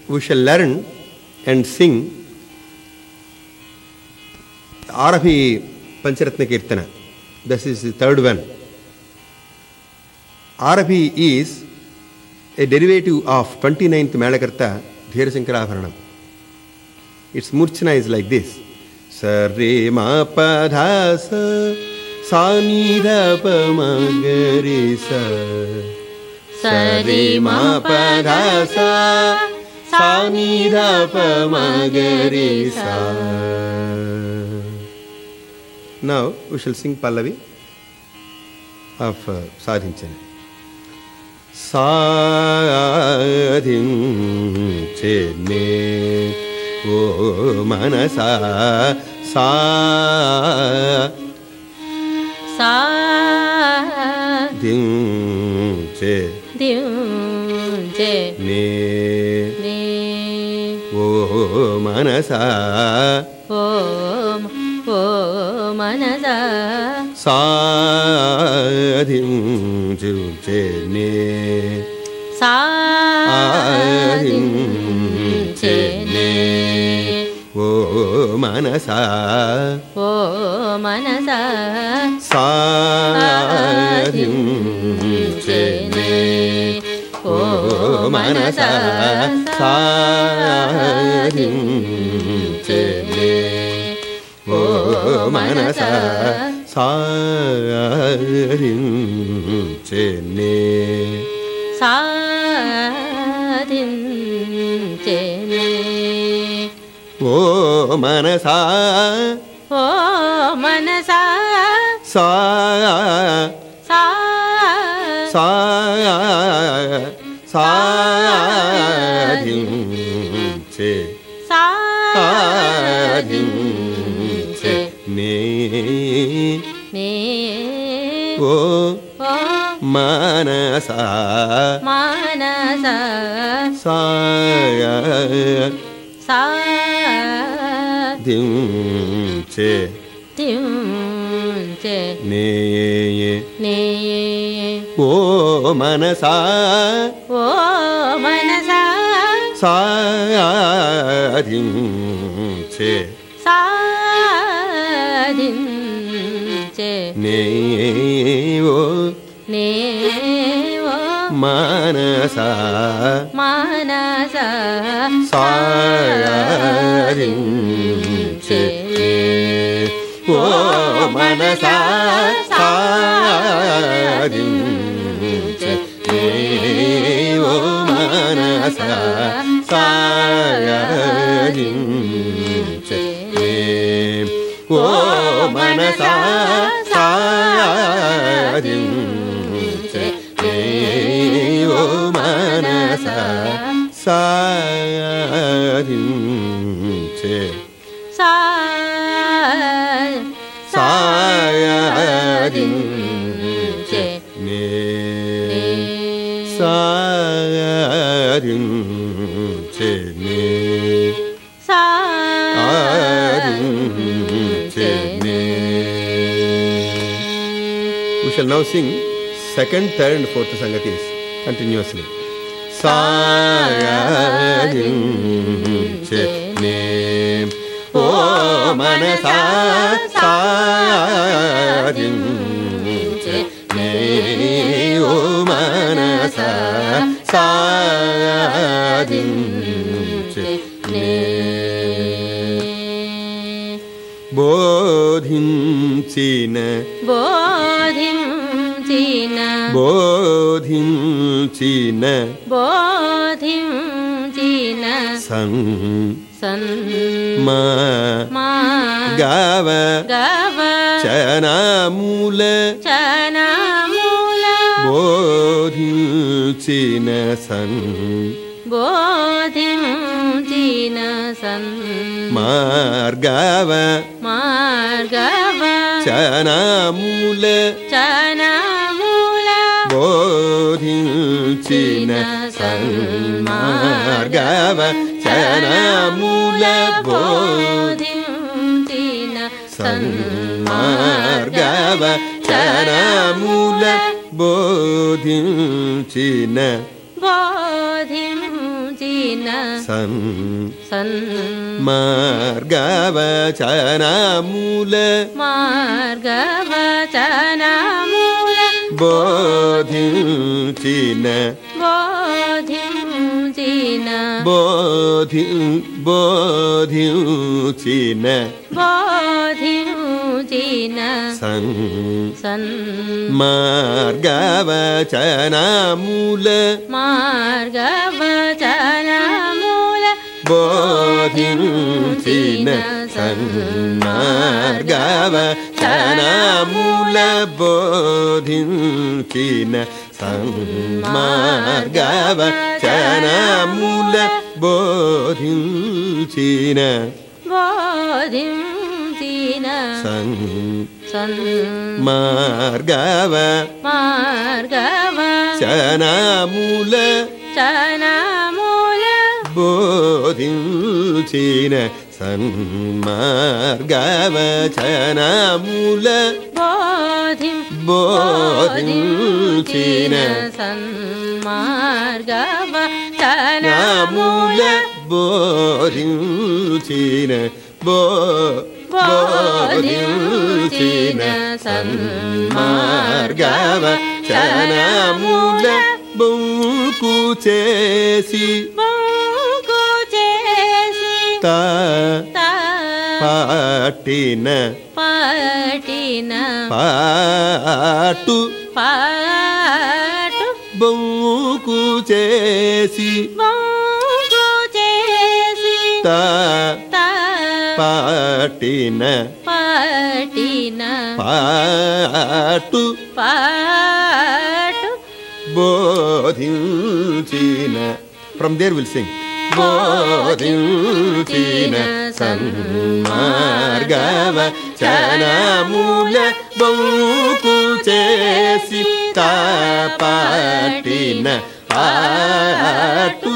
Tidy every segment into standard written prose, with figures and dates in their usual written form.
we shall learn and sing Arabi Pancharatna Kirtana. This is the third one. Arabi is a derivative of 29th Melakarta Dhirasankarabharanam. Its murchana is like this. Sa re ma pa dha sa sa ni dha pa ma ga re sa. Sa re ma pa dha sa sa ni dha pa ma ga re sa. Now we shall sing Pallavi of Sadhinchana. Sadhinchane O Manasa Sadhinchane O Manasa Sadhinchane O Manasa Sadhinchane O Manasa Sadhinchane O Manasa Sadhinchane O Manasa We shall now sing second, third and fourth Sangatis continuously. Sadhinchane O Manasa Sadhinchane O Manasa Sadhinchane Bodhinchina San Ma Gava Chana Mula Bodhinchina San Margava Chana Mula Bodhinchina San Margava Chana Mula Bodhinchina San Margava Chana Mula Bodhinchina మార్గవచనమూల బోధించిన మార్గవచనమూల బోధించిన సన్మార్గవచనమూల బోధించిన సన్మార్గవచనమూల బోధించిన సన్మార్గవచనమూల బోధించిన సన్మార్గవచనమూల బోధించిన సన్మార్గవచనమూల బోధించిన బోధించిన సన్మార్గవచనమూల బొంకు చేసి పాటిన పాటు బొంకు చేసి పాటిన పాటు బోధించిన. From there we'll sing. బోధించిన సన్మార్గవచనమూల బొంకు చేసి పాటిన పాటు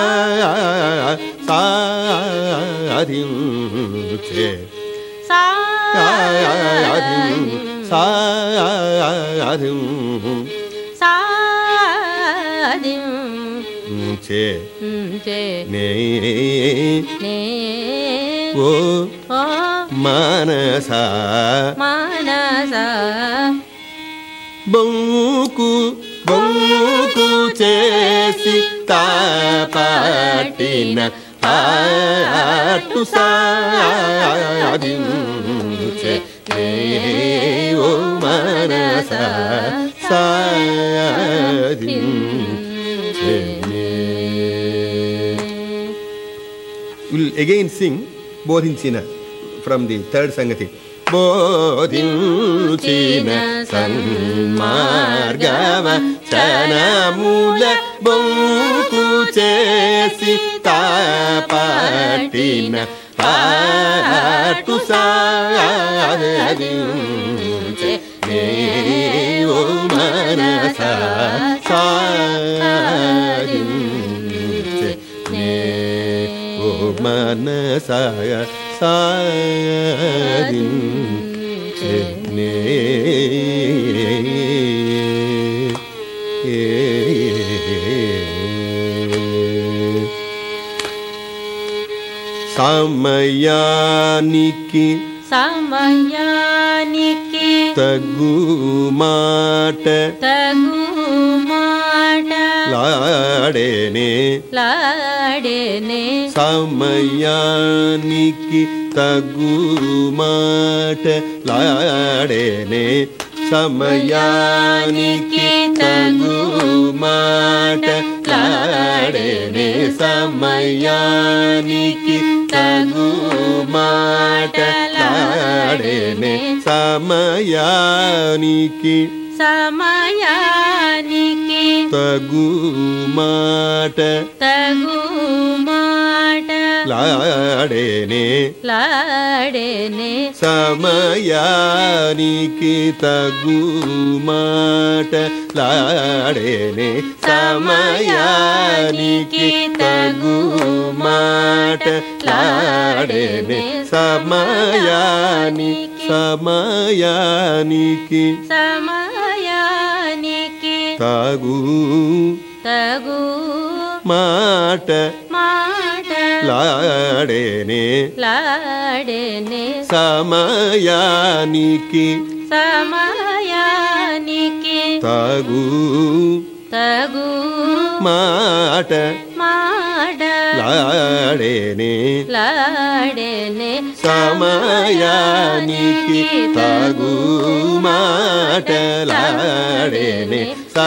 సాధించే ఓ మనసా బొంకు చేసి పాటిన పాటు సాధించే ఓ మనసా సాధించే. We'll again sing బోధించిన from the third Sangati. బోధించిన సన్మార్గవచనమూల బొంకు చేసి పాటిన పాటు సాధించే ఓ మనసా సాధించే ఓ మనసా సాధించే. సమయానికి తగు మాట లాడేనే సమయానికి తగు మాట లాడేనే సమయానికి తగు మాట లాడేనే సమయానికి తగు మాట లాడేనే సమయానికి తగు మాట లాడేనే సమయానికి తగు మాట లాడేనే సమయానికి తగు మాట లాడేనే సమయానికి తగు మాట లాడేనే లాడేనే సమయానికి సమయానికి తగు తగు మాట మాట లాడేనే లాడేనే సమయానికి తగు మాట లాడేనే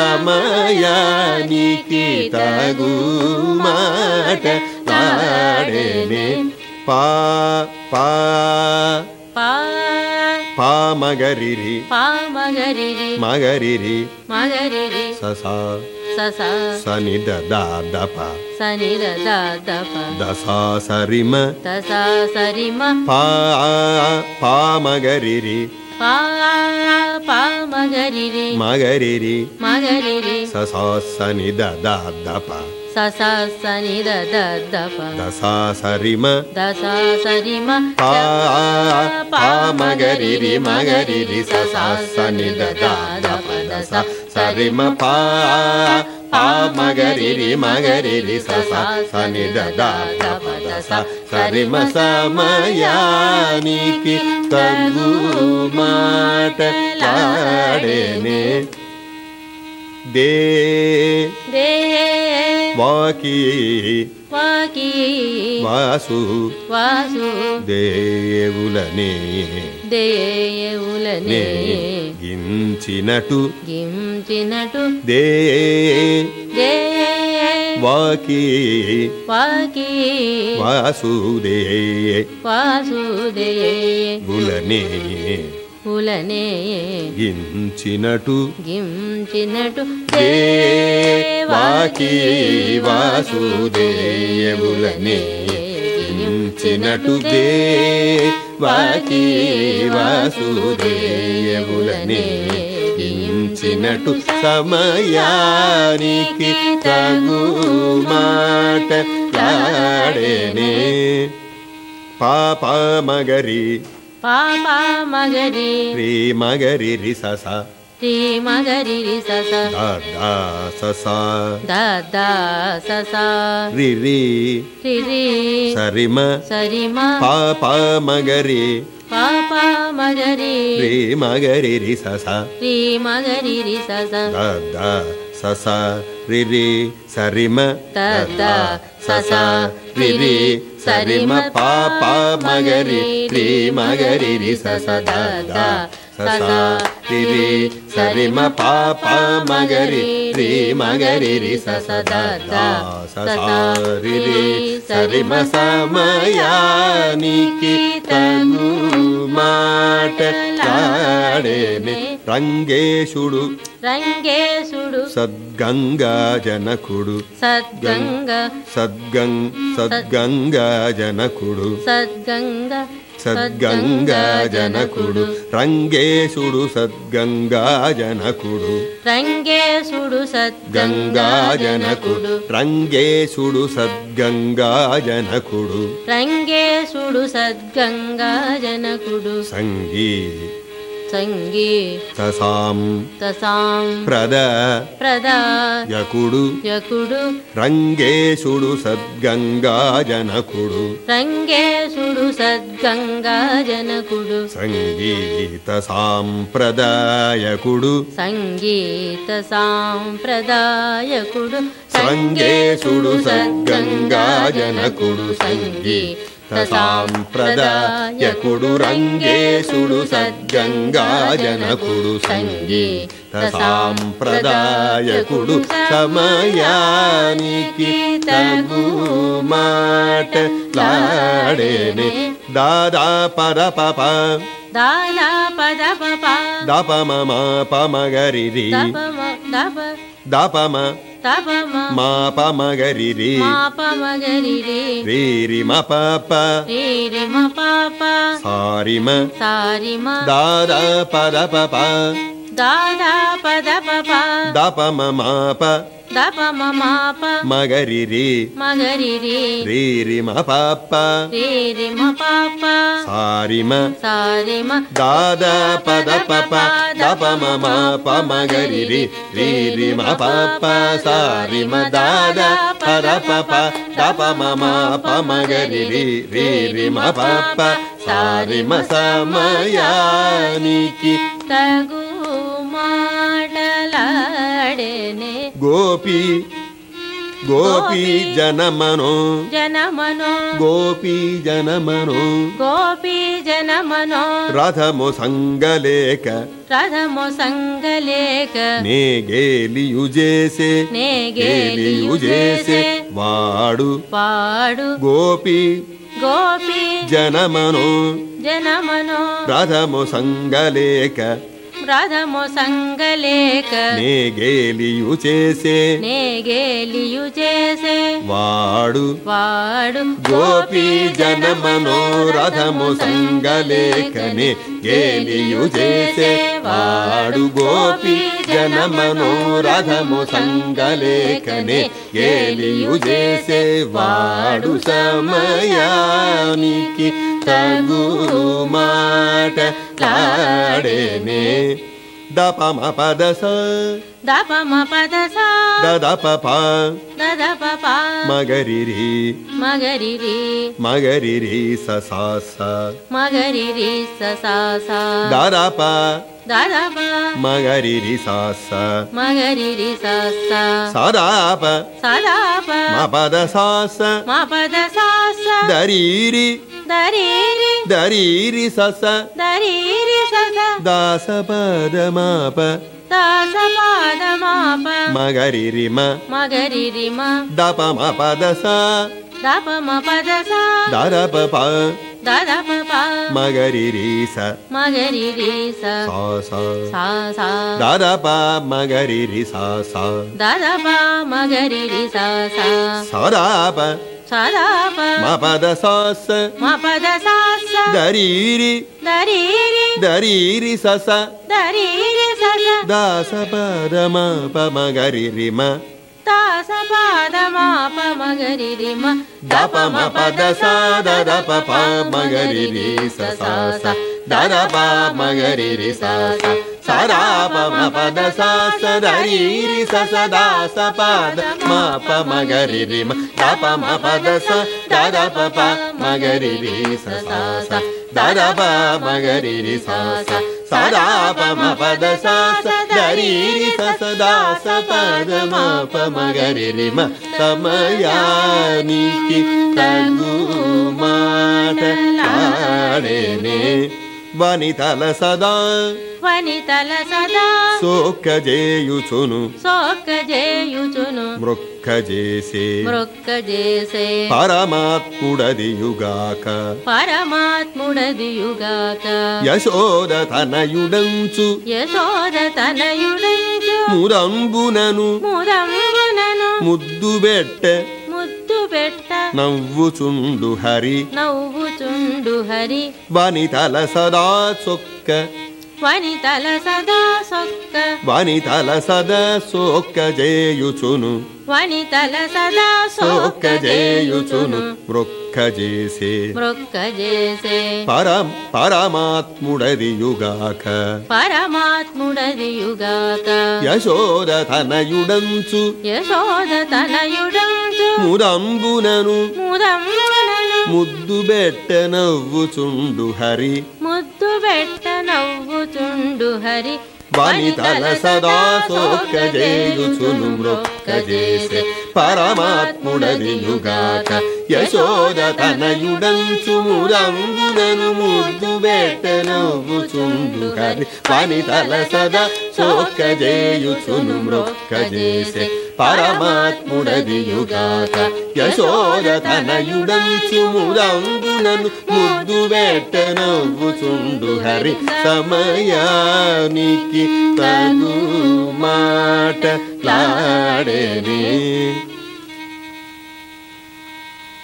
సమయానికి తగు మాట లాడేనే పా పా పా పా మగరిరి పామగరిరి మగరిరి మగరిరి ససా సస సని దప సనిద దప దసా సరిమ దస సరిమ పా పా మగరిరి పా పామగరిరి మగరిరి మగరిరి ససా సని దప సస సనిద దప దసా సరిమ దస సరిమ పా పా మగరిరి మగరిరి ససా సని దప దస సరిమ పా పా మగరిరి మగరిరి ససా సని దప దస సరిమ సమయానికి తగు మాట లాడేనే దే దే వాకి వాకి వాసు వాసు దేవులనే దేవులనే గించినటు గించినటు దే దే వాకి వాకి వాసుదే వాసుదేవులనే గులనే గించినటు గించినటు దేవాకి వాసుదేవులనే గించినటు దేవాకి వాసుదేవులనే గించినటు సమయానికి తగు మాట లాడేనే పాప మగరి పాప మగరి రీ మగరి రి సస రీ మగరి రి సస దాదా సస దాదా సస రి రి రి రి సరిమ సరిమ పాప మగరి పాప మగరి రీ మగరి రి సస రీ మగరి రి సస దాదా సస రి రి సరిమ దాదా సస రి రి సరిమ పాప మగరి రి మగరి రి సస దాదా సస రి రి సరిమ పాప మగరి రి మగరి రి సస దాదా సస రి రి సరిమ సమయానికి తగు మాట లాడేనే రంగేశుడు రంగేశుడు సద్గంగా జనకుడు సద్గంగ సద్గంగా జనకుడు సద్గంగా జనకుడు రంగేశుడు సద్గంగా జనకుడు రంగేశుడు గంగా జనకుడు రంగేశుడు సద్గంగా జనకుడు రంగేశుడు సద్గంగా జనకుడు సంగీ సంగీ తసాం తసాం యకుడు యకుడు రంగేశుడు సద్గంగా జనకుడు రంగేశుడు సద్గంగా జనకుడు సంగీత సాంప్రదాయకుడు సంగీత సాంప్రదాయకుడు రంగేశుడు సద్గంగా జనకుడు సంగీత సాంప్రదాయకుడు రంగేశుడు సద్గంగా జనకుడు సంగీత సాంప్రదాయకుడు సమయానికి తగు మాట లాడేనే దాదా పద పప దాదా పద పప దపమ పమగరిరి దపమ మాపమగరిరి మాపమగరిరి రీరిమ పాప రీరిమ పాప సారిమ సారిమ దాదా పద పప దాదా పద పప దప మమాప దప మమాప మగరి రి మగరి రి రి రి మ పాప రి రి మ పాప సారి మ సారి మ దాదా పద పప దప మమాప మగరి రి రి రి మ పాప సారి మ దాదా పద పప దప మమాప మగరి రి రి రి మ పాప సారి మ సమయానికి తగు మాటలాడేనే గోపి గోపీ జనమనో జనమనో గోపీ జనమనో గోపీ జనమనో రథము సంగలేక రథము సంగలేక నే గేలియు చేసే నే గేలియు చేసే వాడు వాడు గోపీ గోపీ జనమనో జనమనో రథము సంగలేక రథము సంగలేక నే గేలియు చేసే నే గేలియు చేసే వాడు వాడు గోపీ జనమనో రథము సంగలేకనే గేలియు చేసే వాడు గోపీ జనమనో రథము సంగలేకనే గేలియు చేసే వాడు సమయానికి తగు మాట లాడేనే దపమ పదస దపమ పదస దదప దదప మగరిరి మగరిరి మగరిరి ససాస మగరిరి ససాస దదప దదప మగరిరి సాస మగరిరి సస సదాప సదాప మపద సాస మపద సాస దరీరి దరీరి దరీరి సస దరీరి సస దాస పద మాప దాస పాద మాప మగరిరి మ మగరిరి మ దపమ పదస దపమ పదస దదప దదప మగరిరి స మగరిరి స సాస సా సా దదప మగరిరి సాస దదప మగరిరి స సా సదాప సదాప మపద సాస మపద సాస దరీరి దరీరి దరీరి సస దరీరి సస దాస పద మాప మగరిరి మ దాస పాద మాప మగరిరి మ దపమ పదస దదప మగరిరి ససాస దదప మగరిరి సాస సదాప మపద సాస దరీరి సస దాస పద మాప మగరిరి మ దపమ పదస దదప మగరిరి ససాస దదప మగరిరి సాస సదాప మపద సాస దరీరి సస దాస పద మాప మగరిరి మ సమయానికి తగు మాట లాడేనే వనితల సదా వనితల సదా సోకజేయుచును సోకజేయుచును మృక్కజేసే మృక్కజేసే పరమాత్ముడదియుగాక పరమాత్ముడదియుగాక యశోద తనయుడంచు యశోద తనయుడంచు ముదంబునను ముదంబునను ముద్దు బెట్ట ముద్దు పెట్ట నవ్వుచుండు హరి నవ్వుచుండు హరి వనితల సదా చొక్క వనితల సదా సొక్క వనితల సదా సోక్కజేయుచును వనితల సదా సోక్కజేయుచును మృక్కజేసే మృక్కజేసే పరమాత్ముడదియుగాక పరమాత్ముడదియుగాక యశోద తనయుడంచు యశోద తనయుడంచు ముదంబునను ముదంబునను ముద్దు బెట్ట నవ్వుచుండు హరి ముద్దు పెట్ట నవ్వుచుండు హరి వనితల సదా సోక్కజేయుచును మృక్కజేసే పరమాత్ముడదియుగాక యశోద తనయుడంచు ముదంబునను ముద్దు బెట్ట నవ్వుచుండు హరి వనితల సదా సోక్కజేయుచును మృక్కజేసే పరమాత్ముడదియుగాక యశోద తనయుడంచు ముదంబునను ముద్దు బెట్ట నవ్వుచుండు హరి సమయానికి తగు మాట లాడేనే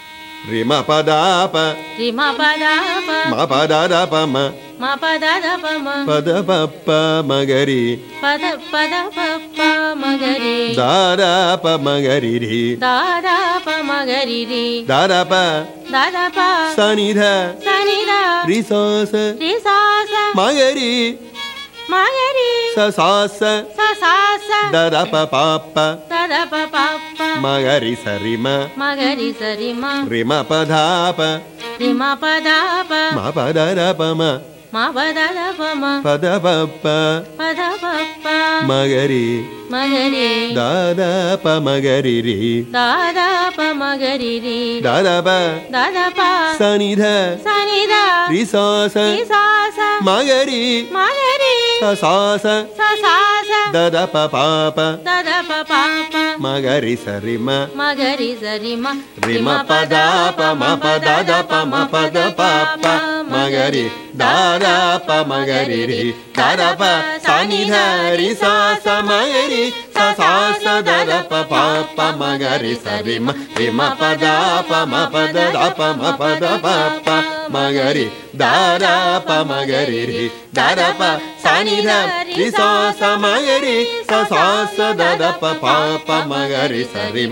రిమ పదాప రిమ పదాప మ పదపమ మ పదపమ పద పప్ప మగరి పద పదప మగరి దాదాప మగరి రి దాదాప మగరి రి దాదాప దాదాప సనిధ సనిద రిసాస రిసాస మగరి మగరి ససాస ససాస దదప పాప దదప పాప మగరి సరిమ మగరి సరిమ రిమ పదాప రిమ పదాప మ పదపమ మ పదపమ పద పప్ప పదప మగరి మగరి దాదాప మగరి రి దాదాప మగరి రి దాదాప దాదాప సనిధ సనిద రిసాస రిసాస మగరి మగరి ససాస ససాస దదప పాప దదప పాప మగరి సరిమ మగరి సరిమ రిమ పదాప మ పదప మ పద పాప మగరి దాదాప మగరి రి దాదాప సనిధ రిసాస మగరి ససాస దదప పాప మగరి సరిమ రిమ పదాప మ పదప మ పద పాప మగరి దాదాప మగరి రి దాదాప సనిధ రిసాస మగరి ససాస దదప పాప మగరి సరిమ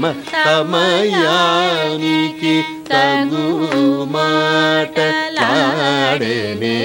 సమయానికి తగు మాటలాడేనే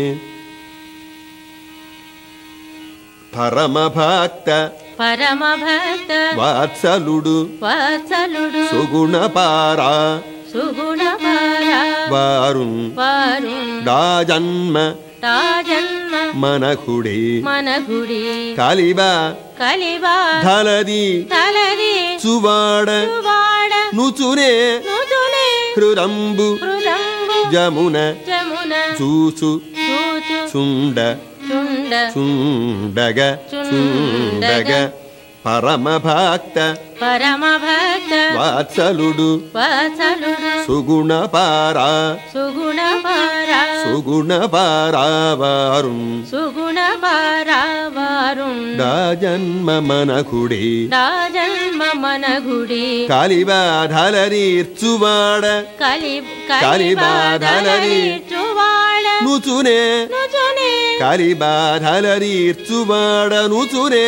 పరమ భక్త పరమ భక్త వాత్సలుడు వత్సలుడు సుగుణపారా సుగుణపరా వారున్ వారుణ్ దాజన్మ తాజన్మ మనకుడి మనగుడి కలిబా కలివా ధలది తలది చువాడ చువాడ నుచునే నుచునే హృదంబు హృదంబు జమున జమున చూచు చూచు చుండ చుండ చుండగ చుండగ పరమ భక్త పరమ భక్త వాత్సలుడు వత్సలుడు సుగుణపారా సుగుణపరా సుగుణపారా వారున్ సుగుణపరా వారుణ్ దాజన్మ మనకుడి రాజన్మ మనగుడి కలిబాధలరీర్చువాడ కలిబాధలరి చువాడ నుచునే నుచునే కలిబాధలరీర్చువాడ నుచునే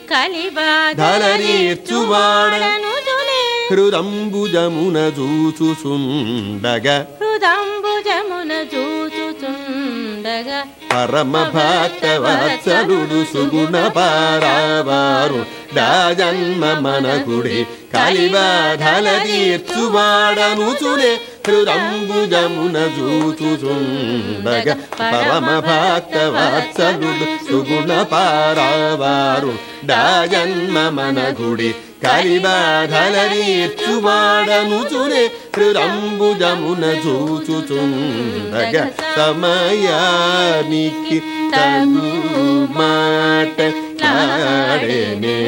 కలిబాధలరీర్చువాడ నుచునే హృదంబు జమున చూచుచుండగ హృదంబు జమున చూచుచుండగ పరమ భక్త వత్సలుడు సుగుణపారావారు దాజన్మ మనకుడి కలిబాధలరీర్చువాడ నుచునే హృదంబు జమున చూచుచుండగ పరమ భక్త వత్సలుడు సుగుణపారావారు దాజన్మ మనకుడి కలిబాధలరీర్చువాడ నుచునే హృదంబు జమున చూచుచుండగ సమయానికి తగు మాటలాడేనే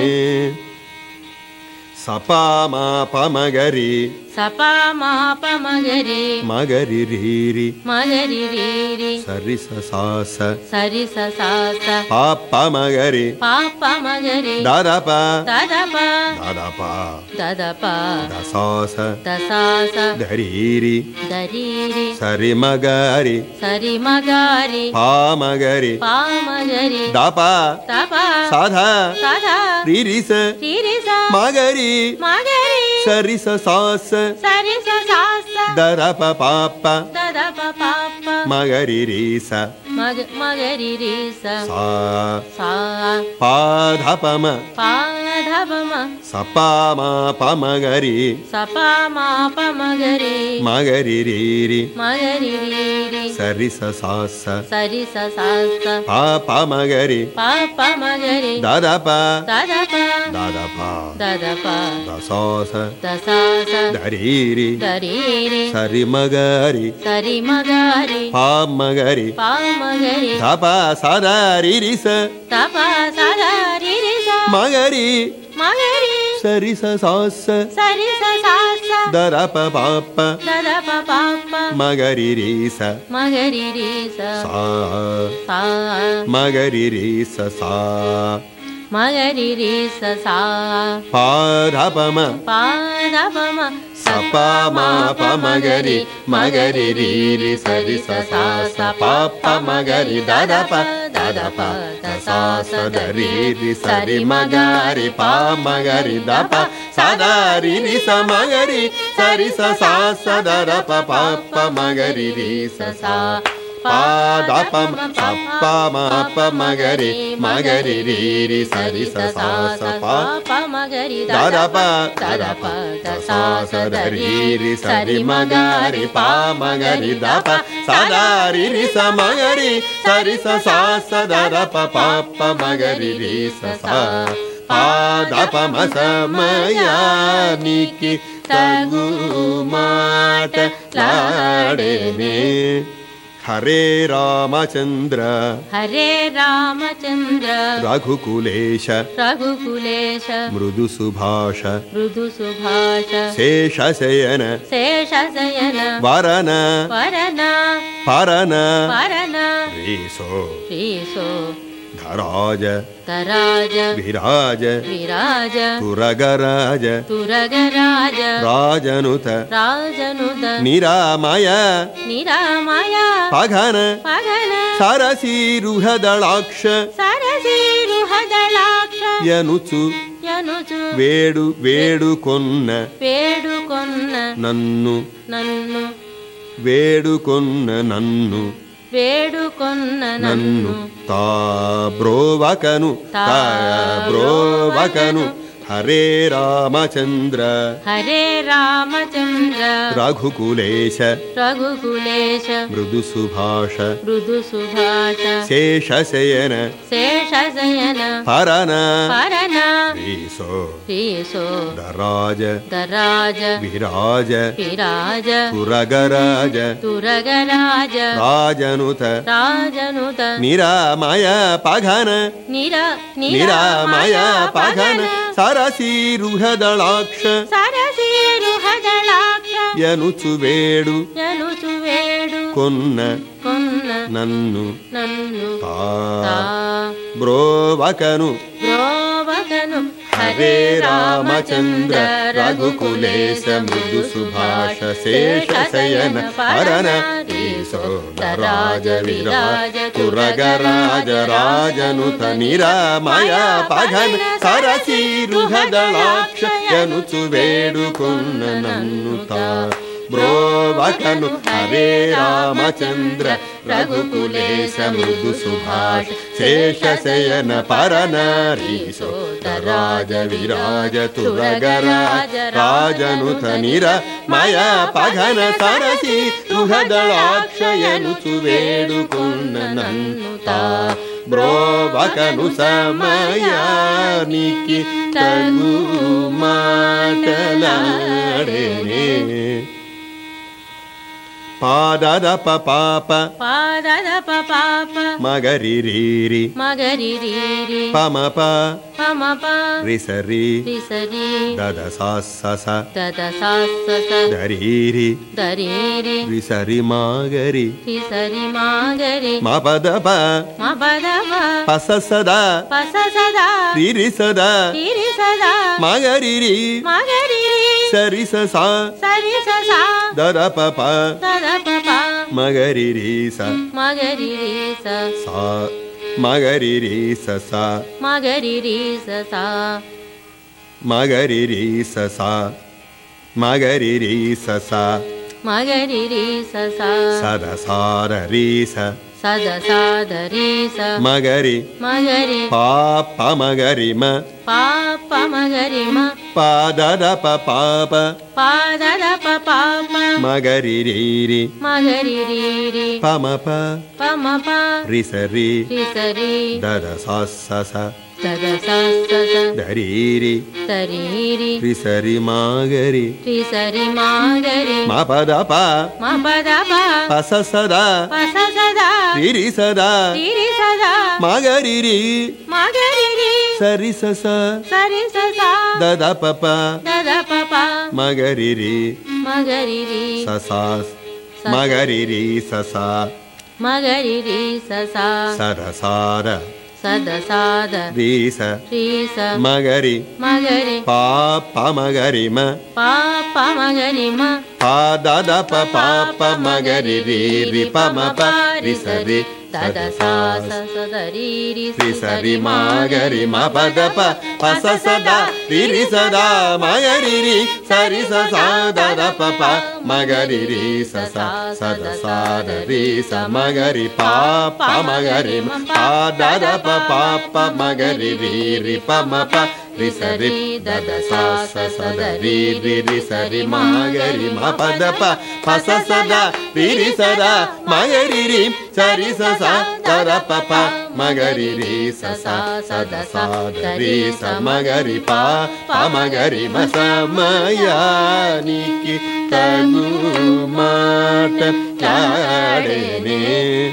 సపామాప మగరి సపామాప మగరి మగరి రీరి మగరి రీరి సరి ససాస సరి ససాస పాప మగరి పాప మగరి దదప దదప దదప దదప దసాస దసాస ధరీరి దరీరి సరి మగరి సరి మగారి పామగరి పామగరి దప తప సాధ సదా రిరిస తిరిస మగరి మగరి సరి ససాస సరి ససాస దరప పాప దదప పాప మగరి రీస మగరి రీస సా సా పాధపమ పాధపమ సపామాప మగరి సపామాప మగరి మగరి రీరి మగరి రీరి సరి ససాస సరి ససాస పాప మగరి పాప మగరి దదప దదప దదప దదప దసాస దసాస ధరీరి దరీరి సరి మగరి సరి మగారి పామగరి పామగరి తప సదా రిరిస తప సదా రిరిస మగరి మగరి సరి ససాస సరి ససాస దరప పాప దదప పాప మగరి రీస మగరి రీస సా సా మగరి రీస సా మగరి రీస సా పాధపమ పాదపమ సప మాప మగరి మగరి రీరి సరి సస పాప మగరి దదప దదప దస దరీరి సరి మగరి పా మగరి దప సదారి రి సమగరి సరి సస దరప పాప మగరి రి సస పాదప సప్ప మాప మగరి మగరి రీరి సరి సస పాప మగరి దదప దదప దస దరీరి సరి మగరి పా మగరి దప సదారి రి సమగరి సరి సస దరప పాప మగరి రి సస పాదప సమయానికి తగు మాట లాడేనే హరే రామచంద్ర హరే రామచంద్ర రఘుకులేశ రఘుకులేశ మృదు సుభాష మృదు సుభాష శేషశయన శేషశయన వరన వరన పరన పరన రీసో శ్రీసో ధరాజ తరాజ విరాజ విరాజ తురగరాజ తురగరాజ రాజనుత రాజనుద నిరామయ నిరామయ పఘన పగన సరసీరుహదళాక్ష సరసీరుహదళాక్ష యనుచు యనుచు వేడుకొన్న వేడుకొన్న నన్ను నన్ను వేడుకొన్న నన్ను వేడుకొన్న నన్ను నన్ను తాబ్రోవకను తాబ్రోవకను హరే రామచంద్ర హరే రామచంద్ర రఘుకులేశ రఘుకులేశ మృదు సుభాష మృదు సుభాష శేషశయన శేషశయన పరన పరన రీసో శ్రీసో దరాజ దరాజ విరాజ విరాజ తురగరాజ తురగరాజ రాజనుత రాజనుత నిరామయ పఘన నిరామయ పఘన సరసీరుహదళాక్ష సరసీరుహదళాక్ష యనుచు వేడు యనుచు వేడు కొన్న కొన్న నన్ను నన్ను తా తా బ్రోవకను బ్రోవకను హరే రామచంద్ర రఘుకులేశ మృదు సుభాష శేషశయన పరన రీసో దరాజ విరాజ తురగరాజ రాజనుత నిరామయ పఘన సరసీరుహదళాక్ష యనుచు వేడుకొన్న నన్ను తా బ్రోవకను హరే రామచంద్ర రఘుకులేశ మృదు సుభాష శేషశయన పరన రీసో దరాజ విరాజ తురగరాజ రాజనుత నిరమయ పఘన సరసీరుహదళాక్ష యనుచు వేడుకొన్న నన్ను తా బ్రోవకను సమయానికి తగు మాటలాడేనే పాదదప పాప పాదదప పాప మగరి రీరి మగరి రీరి పమప పమప రిసరి రిసరి దదసాసస దదసాసస దరీరి దరీరి రిసరి మాగరి రిసరి మాగరి మపదప మపదప పససద పససదా రిరిసద రిరిసదా మగరిరి మగరిరి సరిసస సరిససా దదపప దదపప మగరిరి స మగరిరి సా మగరిరి సస మగరిరి ససా మగరిరి సస మగరిరి సస మగరిరి ససా సదసారరి స సదసాదరి స మగరి మగరి పాప మగరిమ పాప మగరిమ పాదదప పాప పాదదప పాప మగరిరీరి మగరిరీరి పమప పమప రిసరి రిసరి దదసాసస దదసాసస దరీరి దరీరి రిసరి మాగరి రిసరి మాగరి మపదప మపదప పససద పససదా రిరిసద రిరిసదా మగరిరి మగరిరి సరిసస సరిససా దదపప దదపప మగరిరి మగరిరి ససాస్ మగరిరి ససా మగరిరి ససా సరసార సదసాద రీస రీస మగరి మగరి పాప మగరి మ పాప మగరి మ పాద పాప మగరి రి రి ప మ ప రి స రి సదసా సదరి రి స రి మగరి మ పద ప ప స సదా రి రి సదా మగరి రి స రి స సా ద ప ప మగరి రి స స సద సా ద రి స మగరి పాప మగరి మ పాద ప పాప మగరి రి రి ప మ ప రి స రి దద సా స సద రి రి రి స రి మగరి మ పద ప ప స సదా రి రి సదా మగరి రి స రి స సా ద ప ప మగరి రి స సా సద సా ద రి స మగరి ప ప మగరి మ సమయానికి తగు మాటలాడేనే.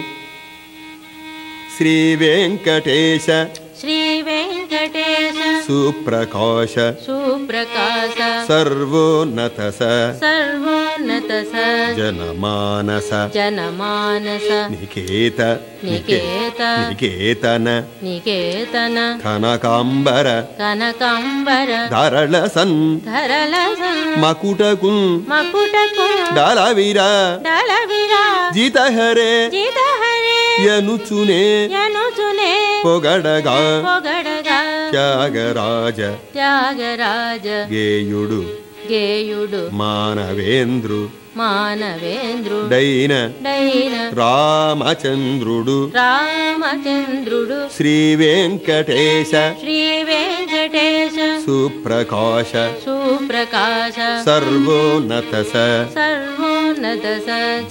శ్రీ వెంకటేశ శ్రీ వెంకటేశ సుప్రకాశ సుప్రకాశ సర్వోన్నత స సర్వోన్నత స జనమానస జనమానస నికేత నికేత నికేతన నికేతన కనకాంబర కనకాంబర ధరళ సన్ ధరల మకుటకు మకుటకు డలవిరా డలవిరా జితహరే జితహరే యనుచునే యనుచునే పొగడగా పొగడగా త్యాగరాజ త్యాగరాజ గేయుడు గేయుడు మానవేంద్రు మానవేంద్రుడు డైన డైన రామచంద్రుడు రామచంద్రుడు శ్రీ వెంకటేశ శ్రీ వెంకటేశ సుప్రకాశ సుప్రకాశ సర్వోన్నత స సర్వోన్నత స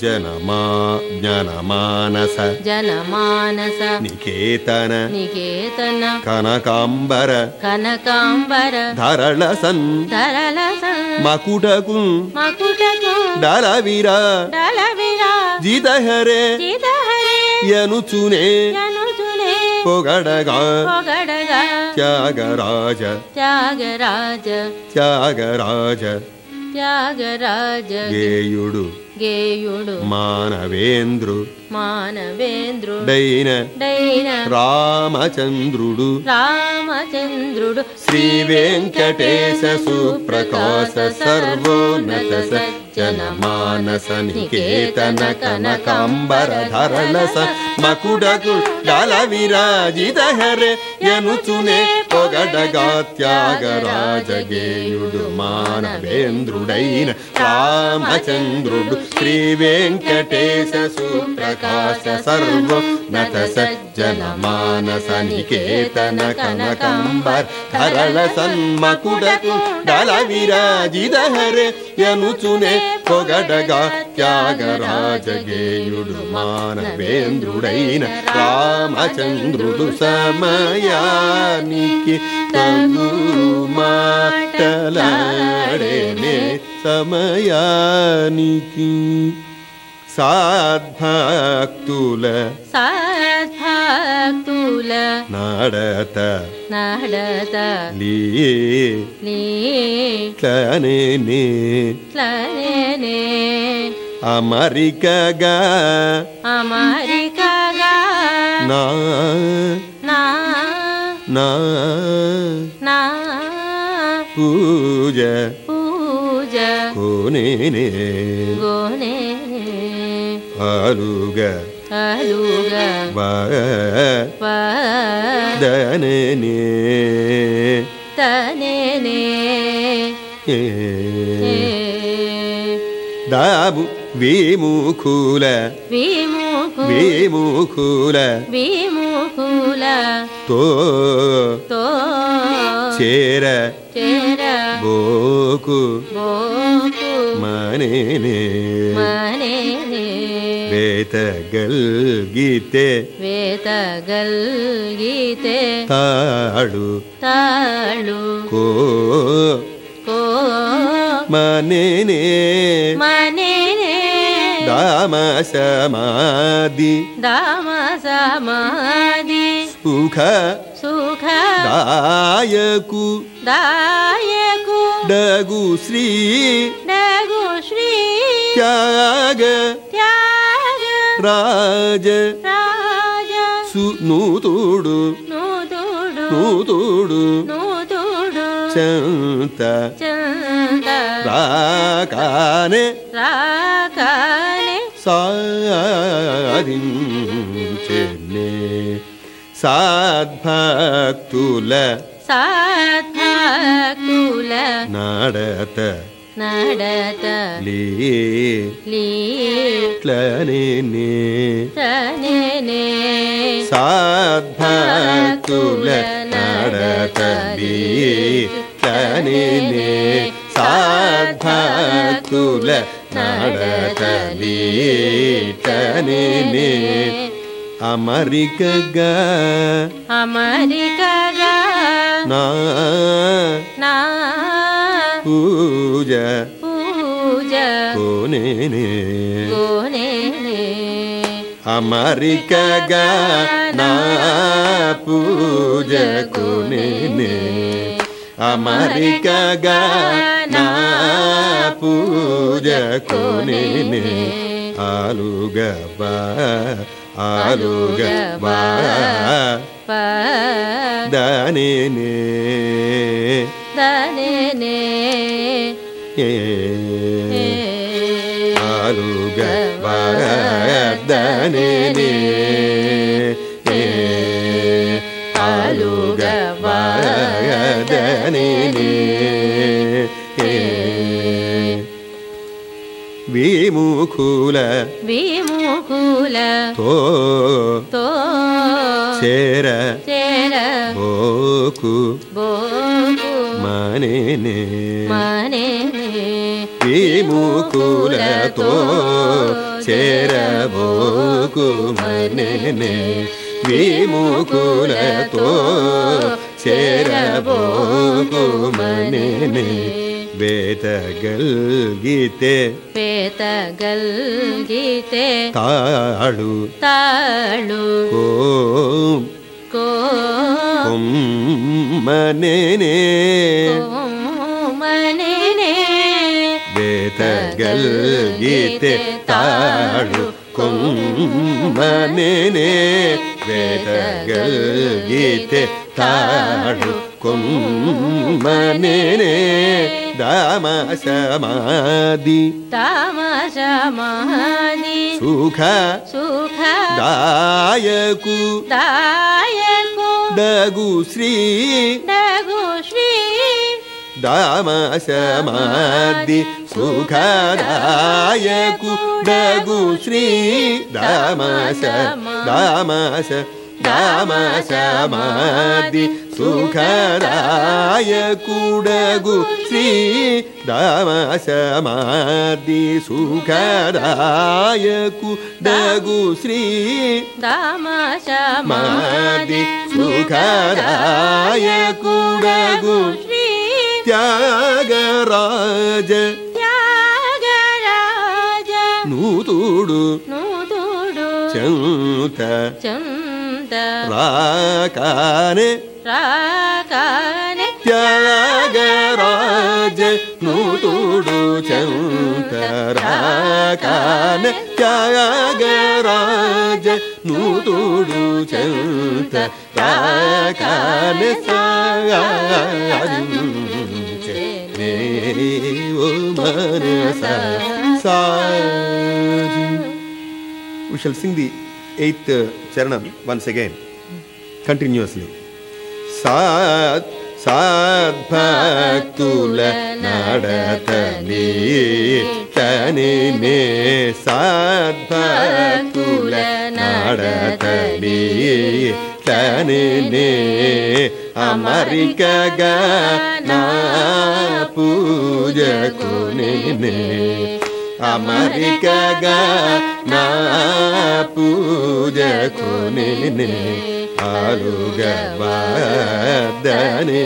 జనమానస జనమానస నికేతన నికేతన కనకాంబర కనకాంబర ధరళ సన్ ధరల మకుటకు మకుటకు డలవిరా డలవిరా జితహరే జితహరే యనుచునే యనుచునే పొగడగా పొగడగా త్యాగరాజ త్యాగరాజ త్యాగరాజ త్యాగరాజ గేయుడు గేయుడు మానవేంద్రు మానవేంద్రుడు డైన డైన రామచంద్రుడు రామచంద్రుడు శ్రీ వెంకటేశ సుప్రకాశ సర్వోన్నత స జనమానస నికేతన కనకాంబర ధరళ స మకుడకు డలవిరాజితహరే యనుచునే పొగడగా త్యాగరాజ గేయుడు మానవేంద్రుడైన రామచంద్రుడు శ్రీ వెంకటేశ సుప్రకాశ సర్వోన్నత స జనమానస నికేతన కనకాంబర ధరళ సన్మకుడకు డలవిరాజితహరే యనుచునే పొగడగా త్యాగరాజ గేయుడు మానవేంద్రుడైన రామచంద్రుడు సమయానికి తగు మాటలాడేనే సమయానికి సద్భక్తుల సద్భక్తుల నడత నడత లీట్లనే త్లనే అమరికగా అమరికగా నా నా నా నా పూజ పూజ కోనేనే గోనే అలుగా అలుగా దననే తనేనే దాబు విముఖుల విముఖుల విముఖుల తో తో చేర చేర బోకు బోకు మనేనే మనేనే వేతగల్గితే వేతగల్గితే తాడు తాళు కో కో మనేనే మనేనే దామ సమాధి దామ సమాధి సుఖ సుఖ దాయకు దాయకు డగు శ్రీ డగు శ్రీ త్యాగ త్యాగ రాజ రాజ నూతుడు నూతుడు నూతుడు నూతుడు చెంత చంద రాకానే రాకానే సాధించెనే సాద్భక్తుల సాధకుల నడత నడత లీట్లనే తనేనే సాద్భక్తుల నడత లీట్లనే సాద్భక్తుల నడత లీట్లనే అమరికగా అమరికగా నా పూజ పూజ కోనేనే కోనేనే అమరికగా నా పూజ కోనేనే అమరికగా నా పూజ కోనేనే ఆలుగబా ఆలుగబా దనేనే దనేనే ఆలుగబా దనేనే ఆలుగబా దనేనే విముఖుల విముఖుల తో చేర బోకు మనేనే విముఖులతో చేర బోకు మనేనే విముఖులతో చేర బోకు మనేనే ಬೇತಗಲ್ಗೀತೆ ತಾಳು ಮನೇನೆ ಬೇತಗಲ್ಗೀತೆ ತಾಳು ಕೊಮ್ಮನೇನೆ ಬೇತಗಲ್ಗೀತೆ ತಾಳು ಕೊಮ್ಮನೇನೆ ದಾಮಸಮಾಧಿ ಸುಖ ದಾಯಕು ಡಗು ಶ್ರೀ ದಾಮಸಮಾಧಿ ಸುಖ ದಾಯಕು ಡಗು ಶ್ರೀ ದಾಮಸಮಾಧಿ ಸುಖದಾಯಕು ಡಗು ಶ್ರೀ ದಾಮಸಮಾಧಿ ಸುಖದಾಯಕು ಡಗು ಶ್ರೀ ದಾಮಸಮಾಧಿ ಸುಖದಾಯಕು ಡಗು ಶ್ರೀ ತ್ಯಾಗರಾಜ ನೂತುಡು ಚಂತ ರಾಕಾನೆ ತ್ಯಾಗರಾಜ ನೂತುಡು ಚಂತ ರಾಕಾನೆ ತ್ಯಾಗರಾಜ ನೂತುಡು ಚಂತ ರಾಕಾನೆ ಸಾಧಿಂಚನೆ ಓ ಮನಸ ಸಾಧಿ. We shall sing the 8th charanam once again, continuously. సాద్భక్తుల నడతలి తనినే సాద్భక్తుల నడతలి తనినే అమరికగా నా పూజకునినే అమరికగా నా పూజకునినే ఆలుగవాదనే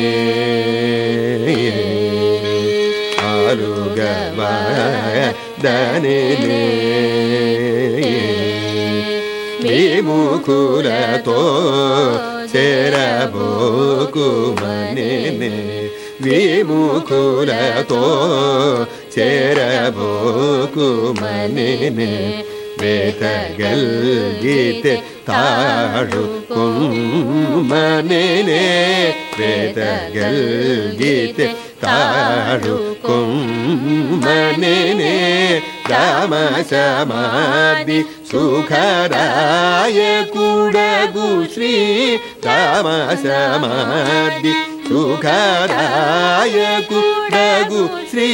ఆలుగవాదనే విముఖులతో చేరబోకు మనేనే విముఖులతో చేరబోకు మనేనే వేతగల్గీతే ತಾಡುಕೊಮ್ಮನೇನೆ ವೇದಗಲ್ಗೀತೆ ತಾಡುಕೊಮ್ಮನೇನೆ ರಾಮ ಸಮಾಧಿ ಸುಖರಾಯ ಕೂಡಗು ಶ್ರೀ ರಾಮ ಸಮಾಧಿ ಸುಖರಾಯ ಕೂಡಗು ಶ್ರೀ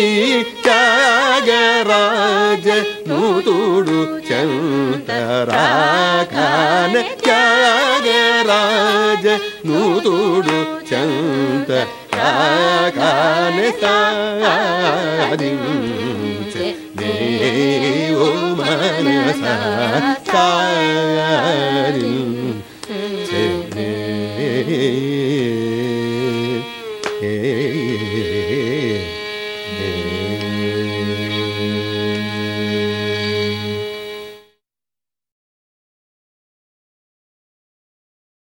ತ್ಯಾಗರಾಜ ನೂತುಡು ಚಂತರಾಕಾನ ತ್ಯಾಗರಾಜ ನೂತುಡು ಚಂತರಾಕಾನ ಸಾಧಿಂಚ ದೇವೋ ಮನಸ ಸಾಧಿಂಚ